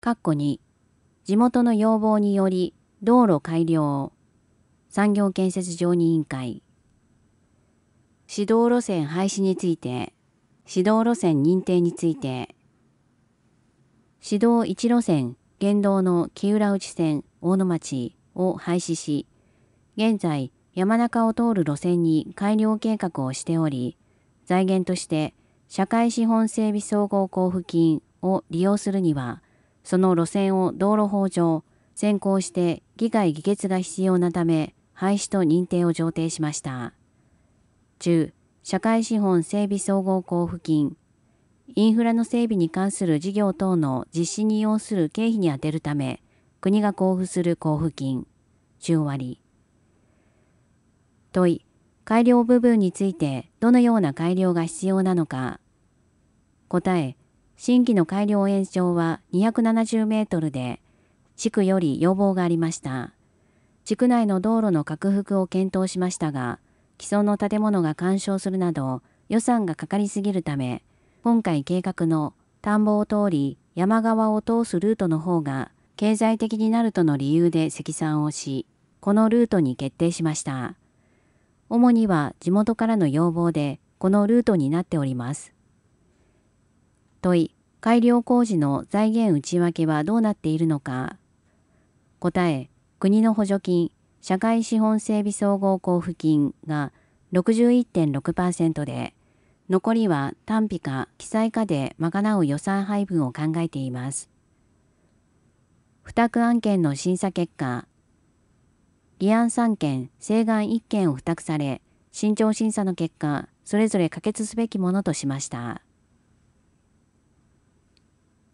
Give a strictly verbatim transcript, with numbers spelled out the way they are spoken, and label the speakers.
Speaker 1: 括弧に、地元の要望により道路改良、産業建設常任委員会。指導路線廃止について、指導路線認定について、指導いち路線県道の木浦内線大野町を廃止し、現在山中を通る路線に改良計画をしており、財源として社会資本整備総合交付金を利用するには、その路線を道路法上先行して議会議決が必要なため、廃止と認定を上呈しました。中、社会資本整備総合交付金、インフラの整備に関する事業等の実施に要する経費に充てるため、国が交付する交付金、中割。問い、改良部分についてどのような改良が必要なのか。答え、新規の改良延長はにひゃくななじゅうメートルで、地区より要望がありました。地区内の道路の拡幅を検討しましたが、既存の建物が干渉するなど予算がかかりすぎるため、今回計画の田んぼを通り山側を通すルートの方が経済的になるとの理由で積算をし、このルートに決定しました。主には地元からの要望でこのルートになっております。問い、改良工事の財源内訳はどうなっているのか。答え、国の補助金、社会資本整備総合交付金が ろくじゅういってんろくパーセント で、残りは単費か記載かで賄う予算配分を考えています。付託案件の審査結果、議案さんけん、請願いっけんを付託され、慎重審査の結果、それぞれ可決すべきものとしました。